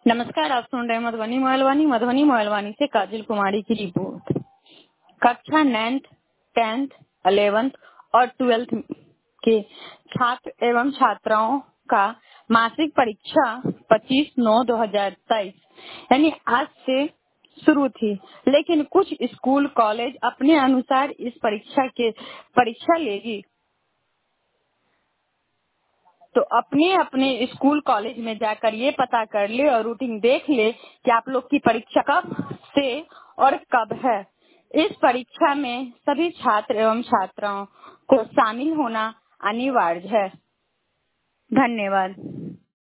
नमस्कार, आप सुन रहे हैं मधुबनी मोहलवानी से काजल कुमारी की रिपोर्ट। कक्षा 9th, 10th, 11th और 12th के छात्र एवं छात्राओं का मासिक परीक्षा 25/9/2023 यानी आज से शुरू थी, लेकिन कुछ स्कूल कॉलेज अपने अनुसार इस परीक्षा लेगी। तो अपने अपने स्कूल कॉलेज में जाकर ये पता कर ले और रूटीन देख ले कि आप लोग की परीक्षा कब से और कब है। इस परीक्षा में सभी छात्र एवं छात्राओं को शामिल होना अनिवार्य है। धन्यवाद।